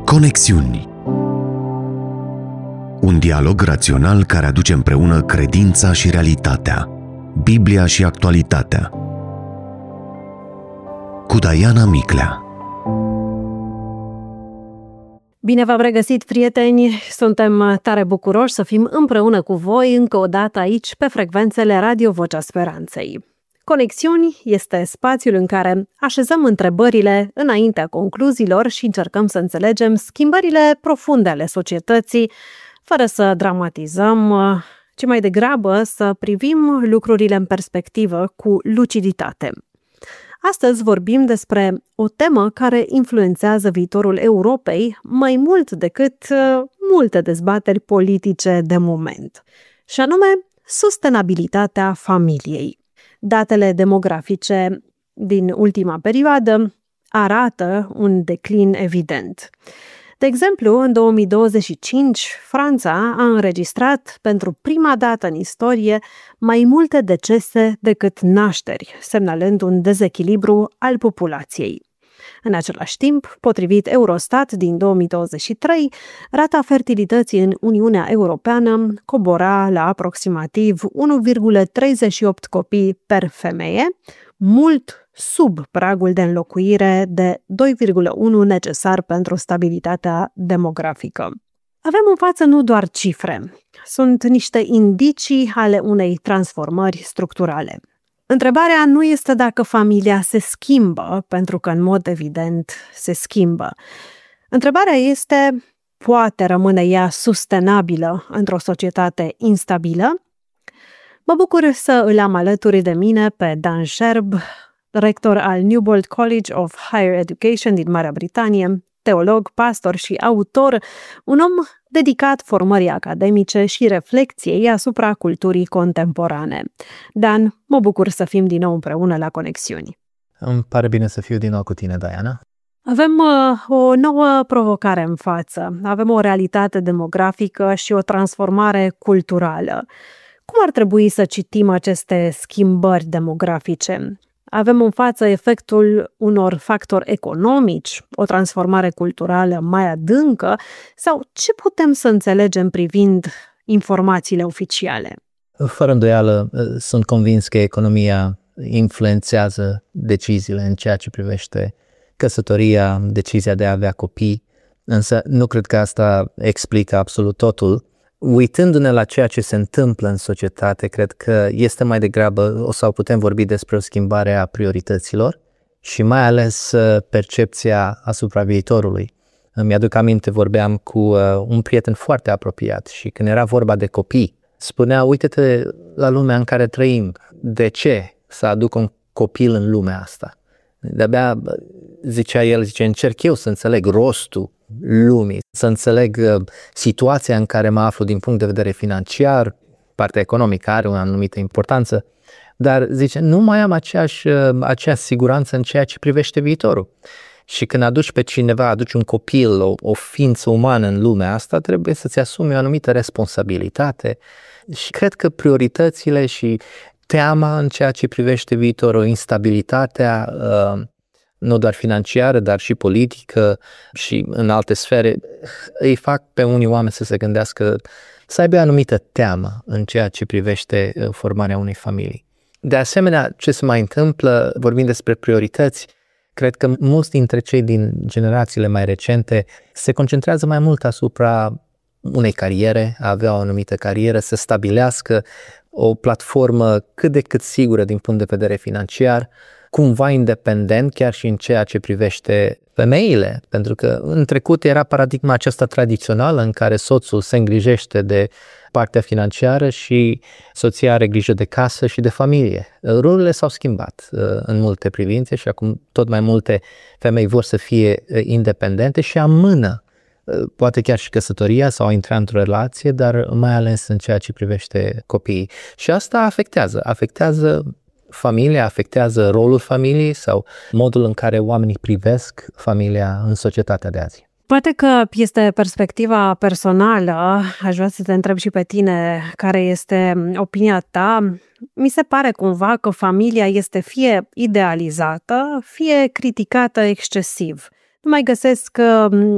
Conexiuni. Un dialog rațional care aduce împreună credința și realitatea, Biblia și actualitatea. Cu Diana Miclea. Bine v-am regăsit, prieteni! Suntem tare bucuroși să fim împreună cu voi încă o dată aici pe frecvențele Radio Vocea Speranței. Conexiuni este spațiul în care așezăm întrebările înaintea concluziilor și încercăm să înțelegem schimbările profunde ale societății, fără să dramatizăm, ci mai degrabă să privim lucrurile în perspectivă cu luciditate. Astăzi vorbim despre o temă care influențează viitorul Europei mai mult decât multe dezbateri politice de moment, și anume sustenabilitatea familiei. Datele demografice din ultima perioadă arată un declin evident. De exemplu, în 2025, Franța a înregistrat pentru prima dată în istorie mai multe decese decât nașteri, semnalând un dezechilibru al populației. În același timp, potrivit Eurostat din 2023, rata fertilității în Uniunea Europeană cobora la aproximativ 1,38 copii per femeie, mult sub pragul de înlocuire de 2,1 necesar pentru stabilitatea demografică. Avem în față nu doar cifre, sunt niște indicii ale unei transformări structurale. Întrebarea nu este dacă familia se schimbă, pentru că în mod evident se schimbă. Întrebarea este, poate rămâne ea sustenabilă într-o societate instabilă? Mă bucur să îl am alături de mine pe Dan Sherb, rector al Newbold College of Higher Education din Marea Britanie, teolog, pastor și autor, un om dedicat formării academice și reflecției asupra culturii contemporane. Dan, mă bucur să fim din nou împreună la Conexiuni. Îmi pare bine să fiu din nou cu tine, Diana. Avem o nouă provocare în față. Avem o realitate demografică și o transformare culturală. Cum ar trebui să citim aceste schimbări demografice? Avem în față efectul unor factori economici, o transformare culturală mai adâncă, sau ce putem să înțelegem privind informațiile oficiale? Fără îndoială, sunt convins că economia influențează deciziile în ceea ce privește căsătoria, decizia de a avea copii, însă nu cred că asta explică absolut totul. Uitându-ne la ceea ce se întâmplă în societate, cred că este mai degrabă, sau putem vorbi despre o schimbare a priorităților și mai ales percepția asupra viitorului. Îmi aduc aminte, vorbeam cu un prieten foarte apropiat și când era vorba de copii, spunea, uite-te la lumea în care trăim, de ce să aduc un copil în lumea asta? De-abia, zicea el, încerc eu să înțeleg rostul lumii, să înțeleg situația în care mă aflu din punct de vedere financiar, partea economică are o anumită importanță, dar zice, nu mai am aceeași siguranță în ceea ce privește viitorul. Și când aduci pe cineva, aduci un copil, o ființă umană în lumea asta, trebuie să-ți asumi o anumită responsabilitate și cred că prioritățile și teama în ceea ce privește viitorul, instabilitatea, nu doar financiară, dar și politică și în alte sfere, îi fac pe unii oameni să se gândească, să aibă o anumită teamă în ceea ce privește formarea unei familii. De asemenea, ce se mai întâmplă, vorbind despre priorități, cred că mulți dintre cei din generațiile mai recente se concentrează mai mult asupra unei cariere, a avea o anumită carieră, să stabilească o platformă cât de cât sigură din punct de vedere financiar, cumva independent chiar și în ceea ce privește femeile, pentru că în trecut era paradigma aceasta tradițională în care soțul se îngrijește de partea financiară și soția are grijă de casă și de familie. Rolurile s-au schimbat în multe privințe și acum tot mai multe femei vor să fie independente și amână poate chiar și căsătoria sau a intra într-o relație, dar mai ales în ceea ce privește copiii. Și asta afectează familia, afectează rolul familiei sau modul în care oamenii privesc familia în societatea de azi. Poate că este perspectiva personală, aș vrea să te întreb și pe tine care este opinia ta. Mi se pare cumva că familia este fie idealizată, fie criticată excesiv. Nu mai găsesc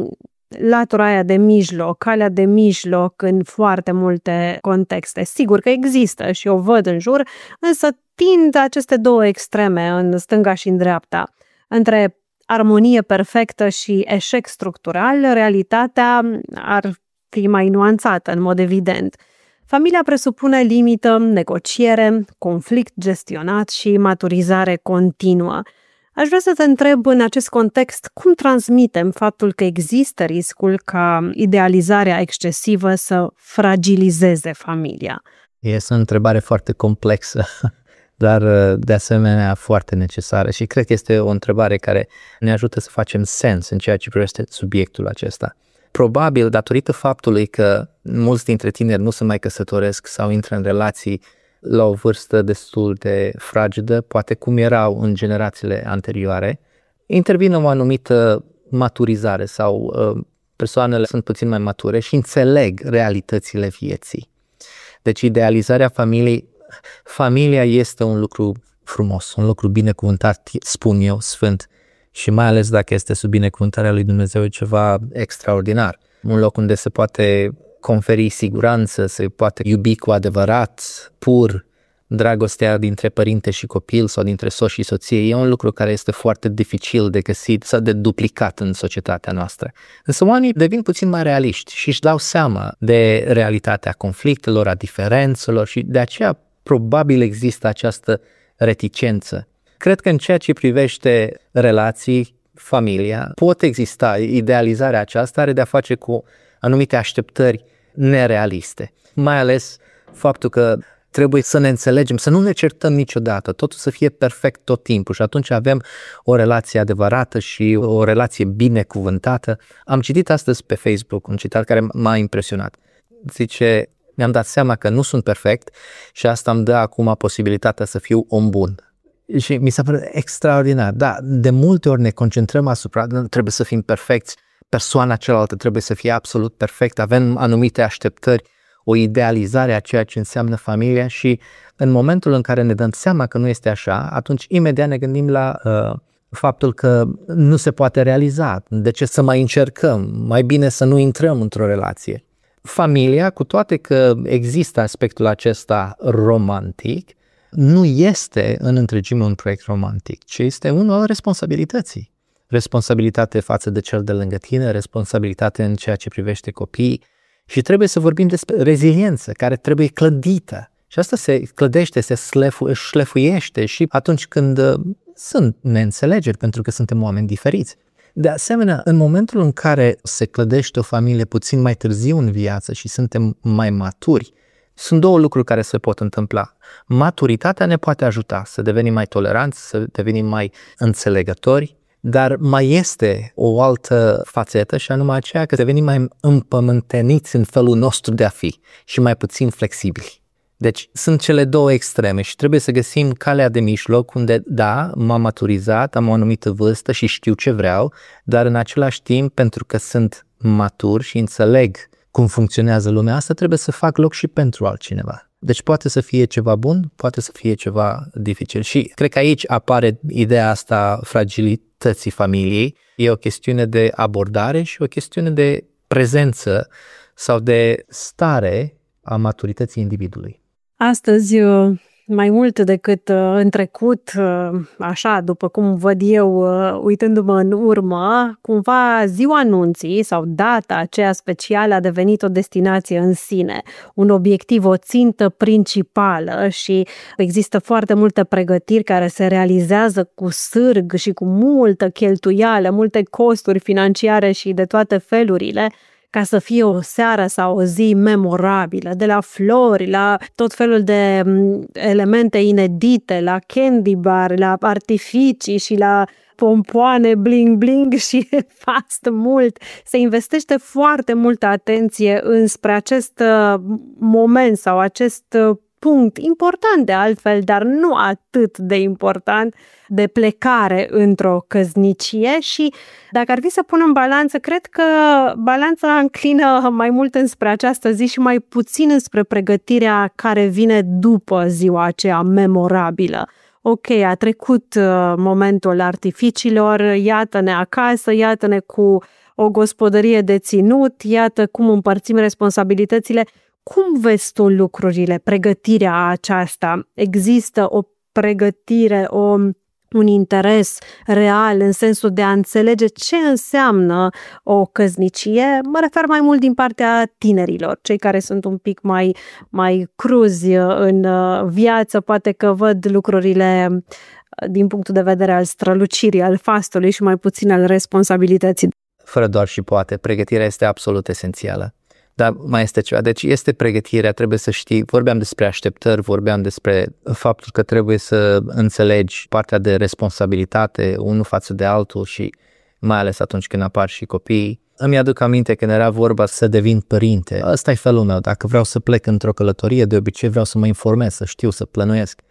latura aia de mijloc, calea de mijloc în foarte multe contexte. Sigur că există și o văd în jur, însă tind aceste două extreme, în stânga și în dreapta. Între armonie perfectă și eșec structural, realitatea ar fi mai nuanțată, în mod evident. Familia presupune limită, negociere, conflict gestionat și maturizare continuă. Aș vrea să te întreb în acest context cum transmitem faptul că există riscul ca idealizarea excesivă să fragilizeze familia. Este o întrebare foarte complexă, dar de asemenea foarte necesară și cred că este o întrebare care ne ajută să facem sens în ceea ce privește subiectul acesta. Probabil datorită faptului că mulți dintre tineri nu se mai căsătoresc sau intră în relații la o vârstă destul de fragedă, poate cum erau în generațiile anterioare, intervine o anumită maturizare sau persoanele sunt puțin mai mature și înțeleg realitățile vieții. Deci idealizarea familia este un lucru frumos, un lucru binecuvântat, spun eu, sfânt, și mai ales dacă este sub binecuvântarea lui Dumnezeu, e ceva extraordinar. Un loc unde se poate conferi siguranță, se poate iubi cu adevărat, pur, dragostea dintre părinte și copil sau dintre soț și soție. E un lucru care este foarte dificil de găsit sau de duplicat în societatea noastră. Însă oamenii devin puțin mai realiști și își dau seama de realitatea conflictelor, a diferențelor și de aceea probabil există această reticență. Cred că în ceea ce privește relații, familia, pot exista, idealizarea aceasta are de-a face cu anumite așteptări nerealiste. Mai ales faptul că trebuie să ne înțelegem, să nu ne certăm niciodată, totul să fie perfect tot timpul și atunci avem o relație adevărată și o relație binecuvântată. Am citit astăzi pe Facebook un citat care m-a impresionat. Zice, mi-am dat seama că nu sunt perfect și asta îmi dă acum posibilitatea să fiu om bun. Și mi s-a părut extraordinar. Da, de multe ori ne concentrăm asupra, trebuie să fim perfecți, persoana cealaltă trebuie să fie absolut perfect, avem anumite așteptări, o idealizare a ceea ce înseamnă familia și în momentul în care ne dăm seama că nu este așa, atunci imediat ne gândim la faptul că nu se poate realiza. De ce să mai încercăm? Mai bine să nu intrăm într-o relație. Familia, cu toate că există aspectul acesta romantic, nu este în întregime un proiect romantic, ci este unul al responsabilității. Responsabilitate față de cel de lângă tine, responsabilitate în ceea ce privește copiii și trebuie să vorbim despre reziliență care trebuie clădită. Și asta se clădește, se șlefuiește și atunci când sunt neînțelegeri, pentru că suntem oameni diferiți. De asemenea, în momentul în care se clădește o familie puțin mai târziu în viață și suntem mai maturi, sunt două lucruri care se pot întâmpla. Maturitatea ne poate ajuta să devenim mai toleranți, să devenim mai înțelegători, dar mai este o altă fațetă și anume aceea că devenim mai împământeniți în felul nostru de a fi și mai puțin flexibili. Deci sunt cele două extreme și trebuie să găsim calea de mijloc unde, da, m-am maturizat, am o anumită vârstă și știu ce vreau, dar în același timp, pentru că sunt matur și înțeleg cum funcționează lumea asta, trebuie să fac loc și pentru altcineva. Deci poate să fie ceva bun, poate să fie ceva dificil. Și cred că aici apare ideea asta fragilității familiei. E o chestiune de abordare și o chestiune de prezență sau de stare a maturității individului. Astăzi, mai mult decât în trecut, așa, după cum văd eu, uitându-mă în urmă, cumva ziua anunții sau data aceea specială a devenit o destinație în sine, un obiectiv, o țintă principală și există foarte multe pregătiri care se realizează cu sârg și cu multă cheltuială, multe costuri financiare și de toate felurile, ca să fie o seară sau o zi memorabilă, de la flori, la tot felul de elemente inedite, la candy bar, la artificii și la pompoane bling-bling și fast mult. Se investește foarte multă atenție înspre acest moment sau acest punct important de altfel, dar nu atât de important, de plecare într-o căsnicie și dacă ar fi să pun în balanță, cred că balanța înclină mai mult înspre această zi și mai puțin înspre pregătirea care vine după ziua aceea memorabilă. ok, a trecut momentul artificiilor, iată-ne acasă, iată-ne cu o gospodărie de ținut, iată cum împărțim responsabilitățile. Cum vezi tu lucrurile, pregătirea aceasta? Există o pregătire, un interes real în sensul de a înțelege ce înseamnă o căsnicie? Mă refer mai mult din partea tinerilor, cei care sunt un pic mai cruzi în viață, poate că văd lucrurile din punctul de vedere al strălucirii, al fastului și mai puțin al responsabilității. Fără doar și poate, pregătirea este absolut esențială. Dar mai este ceva. Deci este pregătirea, trebuie să știi, vorbeam despre așteptări, vorbeam despre faptul că trebuie să înțelegi partea de responsabilitate unul față de altul și mai ales atunci când apar și copiii. Îmi aduc aminte când era vorba să devin părinte. Ăsta e felul meu. Dacă vreau să plec într-o călătorie, de obicei vreau să mă informez, să știu, să plănuiesc.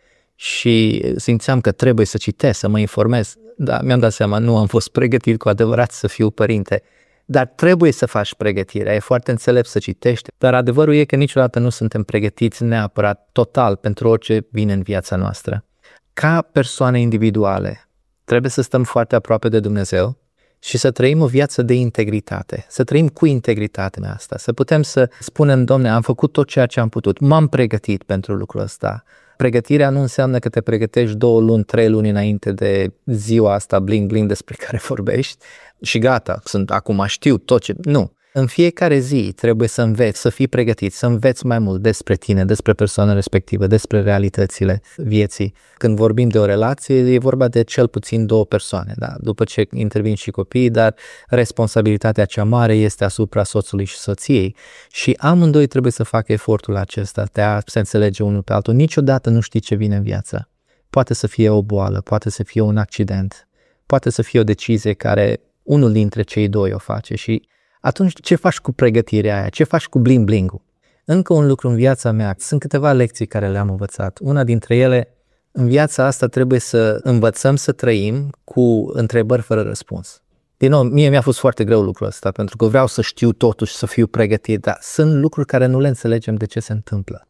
Și simțeam că trebuie să citesc, să mă informez. Dar mi-am dat seama, nu am fost pregătit cu adevărat să fiu părinte. Dar trebuie să faci pregătirea, e foarte înțelept să citești, dar adevărul e că niciodată nu suntem pregătiți neapărat total pentru orice vine în viața noastră. Ca persoane individuale, trebuie să stăm foarte aproape de Dumnezeu și să trăim o viață de integritate, să trăim cu integritatea asta, să putem să spunem, Doamne, am făcut tot ceea ce am putut, m-am pregătit pentru lucrul ăsta. Pregătirea nu înseamnă că te pregătești 2 luni, 3 luni înainte de ziua asta bling-bling despre care vorbești și gata, acum știu tot ce... Nu. În fiecare zi trebuie să înveți, să fii pregătit, să înveți mai mult despre tine, despre persoana respectivă, despre realitățile vieții. Când vorbim de o relație, e vorba de cel puțin 2 persoane, da? După ce intervin și copiii, dar responsabilitatea cea mare este asupra soțului și soției și amândoi trebuie să facă efortul acesta de a se înțelege unul pe altul. Niciodată nu știi ce vine în viață. Poate să fie o boală, poate să fie un accident, poate să fie o decizie care unul dintre cei 2 o face și atunci ce faci cu pregătirea aia? Ce faci cu bling-bling-ul? Încă un lucru în viața mea, sunt câteva lecții care le-am învățat. Una dintre ele, în viața asta trebuie să învățăm să trăim cu întrebări fără răspuns. Din nou, mie mi-a fost foarte greu lucrul ăsta, pentru că vreau să știu totuși, să fiu pregătit, dar sunt lucruri care nu le înțelegem de ce se întâmplă.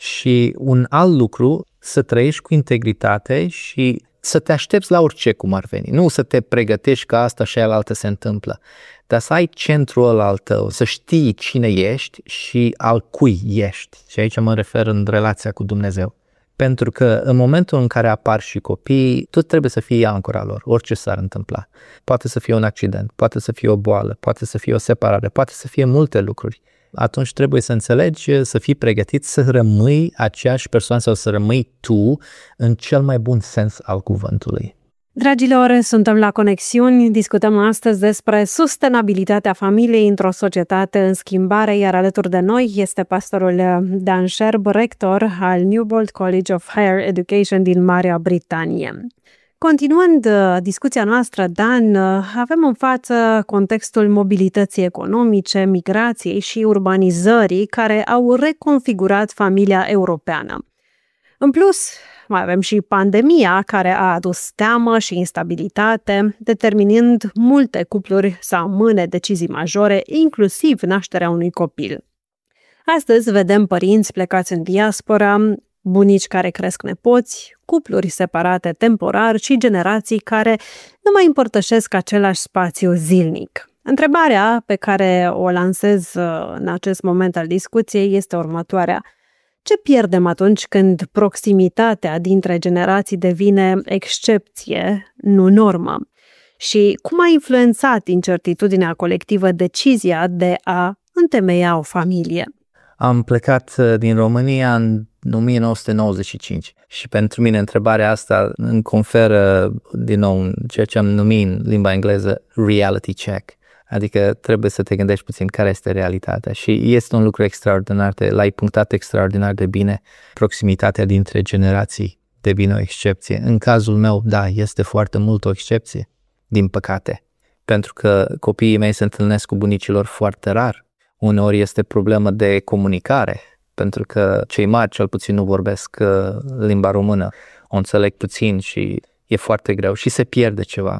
Și un alt lucru, să trăiești cu integritate și să te aștepți la orice cum ar veni. Nu să te pregătești că asta și alaltă se întâmplă, dar să ai centrul ăla al tău, să știi cine ești și al cui ești. Și aici mă refer în relația cu Dumnezeu. Pentru că în momentul în care apar și copii, tu trebuie să fii ancora lor, orice s-ar întâmpla. Poate să fie un accident, poate să fie o boală, poate să fie o separare, poate să fie multe lucruri. Atunci trebuie să înțelegi, să fii pregătit să rămâi aceeași persoană sau să rămâi tu în cel mai bun sens al cuvântului. Dragilor, suntem la Conexiuni, discutăm astăzi despre sustenabilitatea familiei într-o societate în schimbare, iar alături de noi este pastorul Dan Sherb, rector al Newbold College of Higher Education din Marea Britanie. Continuând discuția noastră, Dan, avem în față contextul mobilității economice, migrației și urbanizării care au reconfigurat familia europeană. În plus, mai avem și pandemia care a adus teamă și instabilitate, determinând multe cupluri să amâne decizii majore, inclusiv nașterea unui copil. Astăzi vedem părinți plecați în diaspora, bunici care cresc nepoți, cupluri separate temporar și generații care nu mai împărtășesc același spațiu zilnic. Întrebarea pe care o lansez în acest moment al discuției este următoarea. Ce pierdem atunci când proximitatea dintre generații devine excepție, nu normă? Și cum a influențat incertitudinea colectivă decizia de a întemeia o familie? Am plecat din România în 1995 și pentru mine întrebarea asta îmi conferă din nou ceea ce am numit în limba engleză reality check. Adică trebuie să te gândești puțin care este realitatea și este un lucru extraordinar, l-ai punctat extraordinar de bine, proximitatea dintre generații devine o excepție. În cazul meu, da, este foarte mult o excepție, din păcate, pentru că copiii mei se întâlnesc cu bunicilor foarte rar. Uneori este problemă de comunicare, pentru că cei mari cel puțin nu vorbesc limba română, o înțeleg puțin și e foarte greu și se pierde ceva.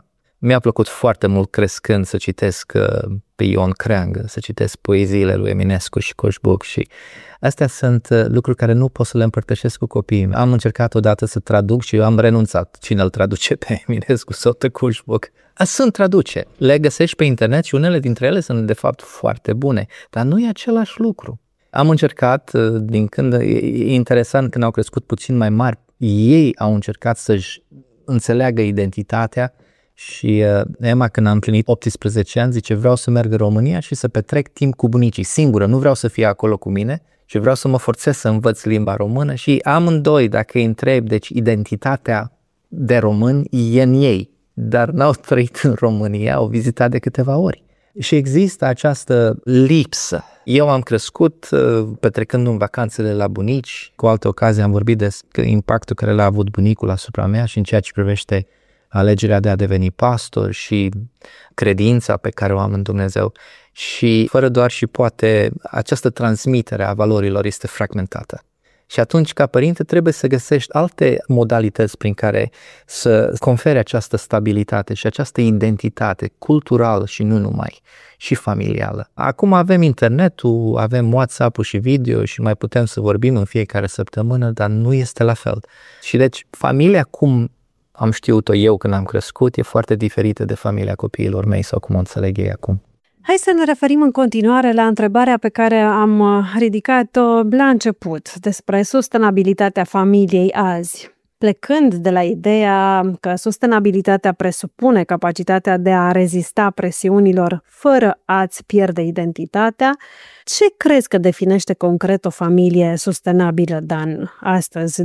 Mi-a plăcut foarte mult crescând să citesc pe Ion Creangă, să citesc poeziile lui Eminescu și Coșbuc și astea sunt lucruri care nu pot să le împărtășesc cu copiii mei. Am încercat odată să traduc și am renunțat. Cine îl traduce pe Eminescu sau pe Coșbuc? Sunt traduce. Le găsești pe internet și unele dintre ele sunt de fapt foarte bune, dar nu e același lucru. Am încercat, din când, e interesant, când au crescut puțin mai mari, ei au încercat să-și înțeleagă identitatea și Emma, când a împlinit 18 ani, zice, vreau să merg în România și să petrec timp cu bunicii, singură, nu vreau să fie acolo cu mine și vreau să mă forțez să învăț limba română și amândoi, dacă îi întreb, deci identitatea de români e în ei, dar n-au trăit în România, au vizitat de câteva ori. Și există această lipsă. Eu am crescut petrecând în vacanțele la bunici, cu alte ocazii am vorbit despre impactul care l-a avut bunicul asupra mea și în ceea ce privește alegerea de a deveni pastor și credința pe care o am în Dumnezeu. Și fără doar și poate, această transmitere a valorilor este fragmentată. Și atunci, ca părinte, trebuie să găsești alte modalități prin care să confere această stabilitate și această identitate culturală și nu numai, și familială. Acum avem internetul, avem WhatsApp-ul și video și mai putem să vorbim în fiecare săptămână, dar nu este la fel. Și deci, familia, cum am știut-o eu când am crescut, e foarte diferită de familia copiilor mei sau cum o înțeleg ei acum. Hai să ne referim în continuare la întrebarea pe care am ridicat-o la început despre sustenabilitatea familiei azi. Plecând de la ideea că sustenabilitatea presupune capacitatea de a rezista presiunilor fără a-ți pierde identitatea, ce crezi că definește concret o familie sustenabilă, Dan, astăzi,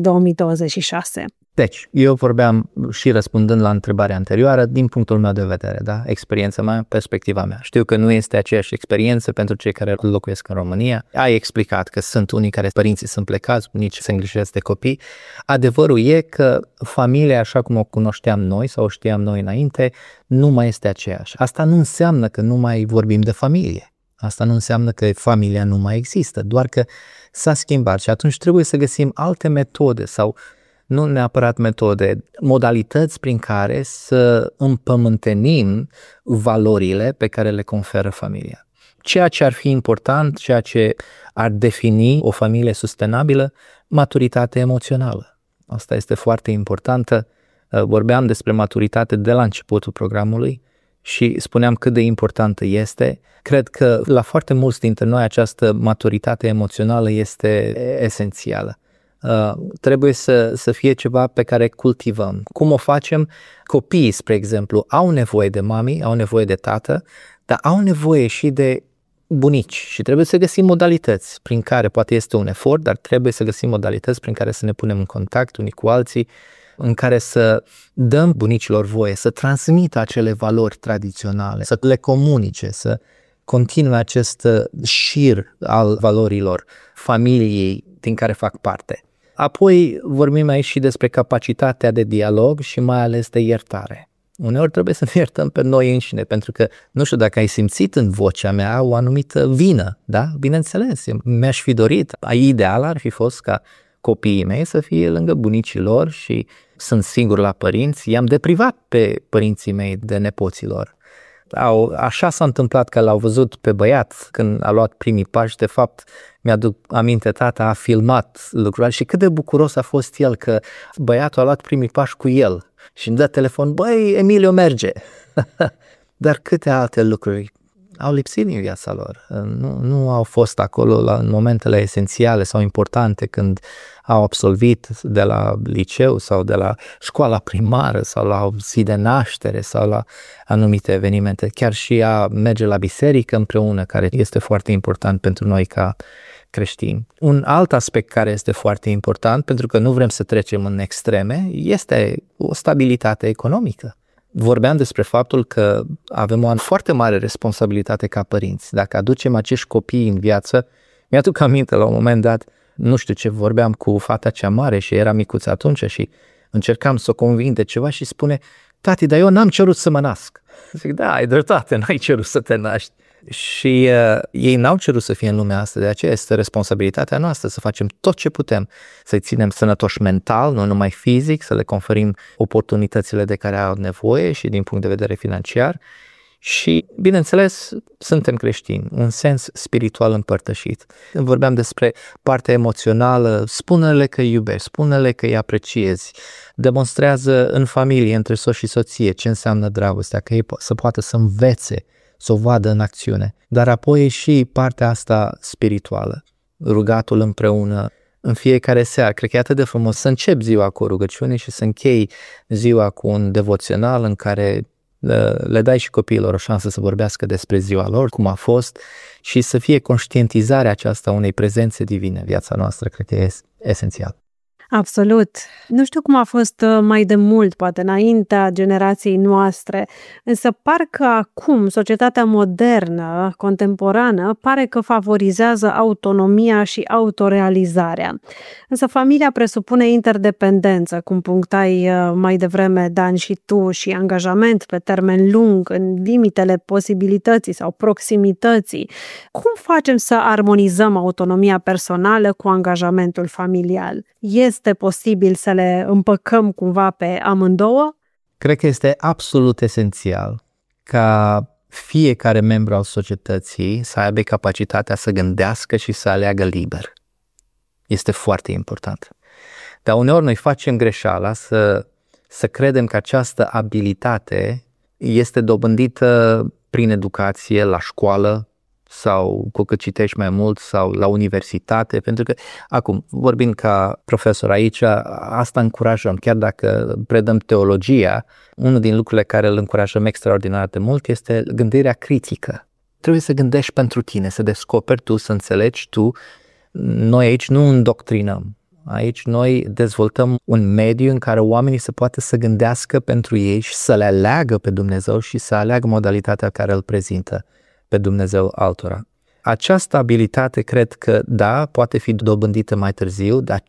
2026? Deci, eu vorbeam și răspundând la întrebarea anterioară din punctul meu de vedere, da? Experiența mea, perspectiva mea. Știu că nu este aceeași experiență pentru cei care locuiesc în România. Ai explicat că sunt unii care părinții sunt plecați, nici se îngrijesc de copii. Adevărul e că familia, așa cum o cunoșteam noi sau o știam noi înainte, nu mai este aceeași. Asta nu înseamnă că nu mai vorbim de familie. Asta nu înseamnă că familia nu mai există, doar că s-a schimbat și atunci trebuie să găsim alte metode sau nu neapărat metode, modalități prin care să împământenim valorile pe care le conferă familia. Ceea ce ar fi important, ceea ce ar defini o familie sustenabilă, maturitate emoțională. Asta este foarte importantă. Vorbeam despre maturitate de la începutul programului și spuneam cât de importantă este. Cred că la foarte mulți dintre noi această maturitate emoțională este esențială. Trebuie să fie ceva pe care cultivăm. Cum o facem? Copiii, spre exemplu, au nevoie de mami, au nevoie de tată, dar au nevoie și de bunici și trebuie să găsim modalități prin care, poate este un efort, dar trebuie să găsim modalități prin care să ne punem în contact unii cu alții, în care să dăm bunicilor voie să transmită acele valori tradiționale, să le comunice, să continue acest șir al valorilor familiei din care fac parte. Apoi vorbim aici și despre capacitatea de dialog și mai ales de iertare. Uneori trebuie să ne iertăm pe noi înșine, pentru că nu știu dacă ai simțit în vocea mea o anumită vină, da? Bineînțeles, mi-aș fi dorit, ideal ar fi fost ca copiii mei să fie lângă bunicii lor și sunt singur la părinți, i-am deprivat pe părinții mei de nepoților. Așa s-a întâmplat că l-au văzut pe băiat când a luat primii pași, de fapt mi-aduc aminte, tata a filmat lucrurile și cât de bucuros a fost el că băiatul a luat primii pași cu el și îmi dă telefon, băi, Emilio merge. Dar câte alte lucruri au lipsit din viața lor, nu au fost acolo în momentele esențiale sau importante când au absolvit de la liceu sau de la școala primară sau la o zi de naștere sau la anumite evenimente, chiar și a merge la biserică împreună, care este foarte important pentru noi ca creștini. Un alt aspect care este foarte important, pentru că nu vrem să trecem în extreme, este o stabilitate economică. Vorbeam despre faptul că avem o foarte mare responsabilitate ca părinți. Dacă aducem acești copii în viață, mi-aduc aminte la un moment dat, nu știu ce, vorbeam cu fata cea mare și era micuță atunci și încercam să o conving de ceva și spune, tati, dar eu n-am cerut să mă nasc. Zic, da, ai dreptate, n-ai cerut să te naști. Și ei n-au cerut să fie în lumea asta, de aceea este responsabilitatea noastră să facem tot ce putem, să-i ținem sănătoși mental, nu numai fizic, să le conferim oportunitățile de care au nevoie și din punct de vedere financiar. Și, bineînțeles, suntem creștini, în sens spiritual împărtășit. Vorbeam despre partea emoțională, spune-le că îi iubești, spune-le că îi apreciezi, demonstrează în familie, între soț și soție, ce înseamnă dragostea, că ei să poată să învețe, să o vadă în acțiune. Dar apoi și partea asta spirituală, rugatul împreună, în fiecare seară. Cred că e atât de frumos să începi ziua cu o rugăciune și să închei ziua cu un devoțional în care le dai și copiilor o șansă să vorbească despre ziua lor, cum a fost, și să fie conștientizarea aceasta unei prezențe divine în viața noastră, cred că e esențial. Absolut. Nu știu cum a fost mai de mult, poate înaintea generației noastre, însă parcă acum societatea modernă, contemporană, pare că favorizează autonomia și autorealizarea. Însă familia presupune interdependență, cum punctai mai devreme, Dan, și tu, și angajament pe termen lung, în limitele posibilității sau proximității. Cum facem să armonizăm autonomia personală cu angajamentul familial? Este posibil să le împăcăm cumva pe amândouă? Cred că este absolut esențial ca fiecare membru al societății să aibă capacitatea să gândească și să aleagă liber. Este foarte important. Dar uneori noi facem greșeala să credem că această abilitate este dobândită prin educație, la școală, sau cu cât citești mai mult, sau la universitate, pentru că, acum, vorbind ca profesor aici, asta încurajăm, chiar dacă predăm teologia, unul din lucrurile care îl încurajăm extraordinar de mult este gândirea critică. Trebuie să gândești pentru tine, să descoperi tu, să înțelegi tu. Noi aici nu îndoctrinăm, aici noi dezvoltăm un mediu în care oamenii se poate să gândească pentru ei și să le aleagă pe Dumnezeu și să aleagă modalitatea care îl prezintă pe Dumnezeu altora. Această abilitate cred că, da, poate fi dobândită mai târziu, dar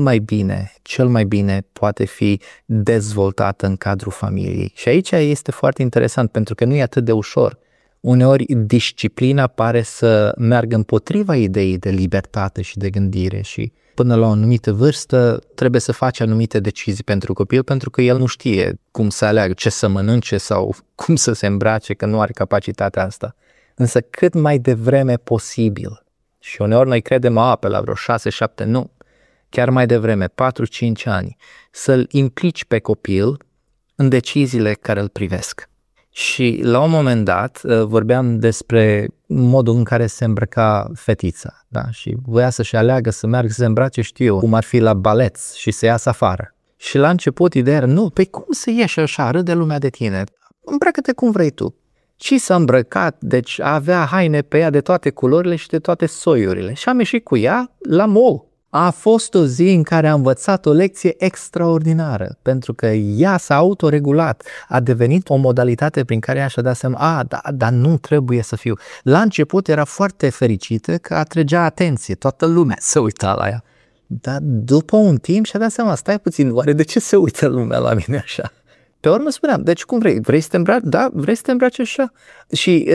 cel mai bine poate fi dezvoltată în cadrul familiei. Și aici este foarte interesant, pentru că nu e atât de ușor. Uneori disciplina pare să meargă împotriva ideii de libertate și de gândire și până la o anumită vârstă trebuie să faci anumite decizii pentru copil, pentru că el nu știe cum să aleagă, ce să mănânce sau cum să se îmbrace, că nu are capacitatea asta. Însă cât mai devreme posibil. Și uneori noi credem, pe la vreo 6-7, nu, chiar mai devreme, 4-5 ani, să-l implici pe copil în deciziile care îl privesc. Și la un moment dat vorbeam despre modul în care se îmbrăca fetița, da? Și voia să-și aleagă să meargă să se îmbrace, știu eu, cum ar fi la balet și să iasă afară. Și la început ideea era, nu, pe cum să ieși așa, râde lumea de tine, îmbracă-te cum vrei tu. Și s-a îmbrăcat, deci avea haine pe ea de toate culorile și de toate soiurile. Și am ieșit cu ea la mall. A fost o zi în care a învățat o lecție extraordinară, pentru că ea s-a autoregulat, a devenit o modalitate prin care ea și-a dat seama, dar nu trebuie să fiu. La început era foarte fericită că atrăgea atenție, toată lumea se uita la ea. Dar după un timp și-a dat seama, stai puțin, oare de ce se uită lumea la mine așa? Pe urmă spuneam, deci cum vrei? Vrei să te îmbraci? Da, vrei să te îmbraci așa? Și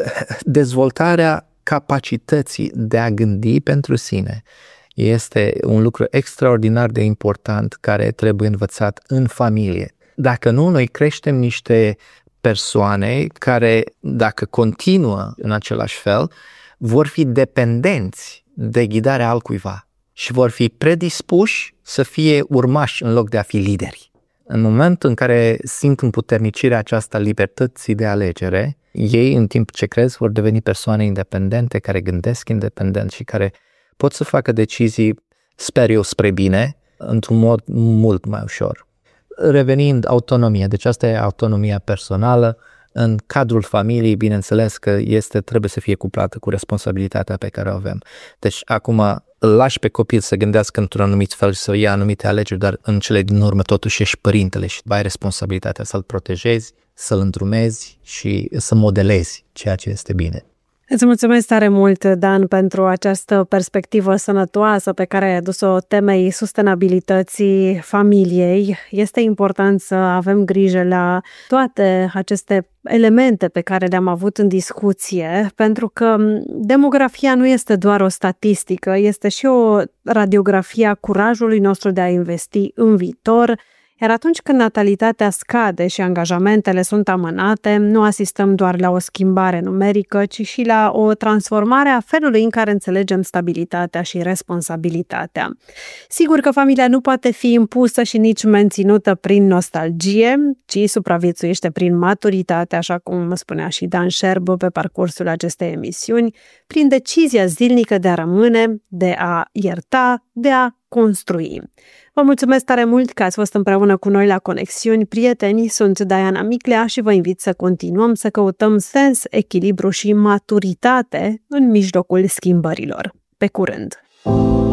dezvoltarea capacității de a gândi pentru sine este un lucru extraordinar de important care trebuie învățat în familie. Dacă nu, noi creștem niște persoane care, dacă continuă în același fel, vor fi dependenți de ghidarea altcuiva și vor fi predispuși să fie urmași în loc de a fi lideri. În momentul în care simt împuternicirea aceasta libertății de alegere, ei, în timp ce cresc, vor deveni persoane independente, care gândesc independent și care pot să facă decizii, sper eu, spre bine, într-un mod mult mai ușor. Revenind, autonomia. Deci asta e autonomia personală. În cadrul familiei, bineînțeles că trebuie să fie cuplată cu responsabilitatea pe care o avem. Deci acum îl lași pe copil să gândească într-un anumit fel și să ia anumite alegeri, dar în cele din urmă totuși ești părintele și ai responsabilitatea să-l protejezi, să-l îndrumezi și să modelezi ceea ce este bine. Îți mulțumesc tare mult, Dan, pentru această perspectivă sănătoasă pe care ai adus-o temei sustenabilității familiei. Este important să avem grijă la toate aceste elemente pe care le-am avut în discuție, pentru că demografia nu este doar o statistică, este și o radiografie a curajului nostru de a investi în viitor. Iar atunci când natalitatea scade și angajamentele sunt amânate, nu asistăm doar la o schimbare numerică, ci și la o transformare a felului în care înțelegem stabilitatea și responsabilitatea. Sigur că familia nu poate fi impusă și nici menținută prin nostalgie, ci supraviețuiește prin maturitate, așa cum spunea și Dan Șerbă pe parcursul acestei emisiuni, prin decizia zilnică de a rămâne, de a ierta, de a construi. Vă mulțumesc tare mult că ați fost împreună cu noi la Conexiuni Prieteni. Sunt Diana Miclea și vă invit să continuăm să căutăm sens, echilibru și maturitate în mijlocul schimbărilor. Pe curând!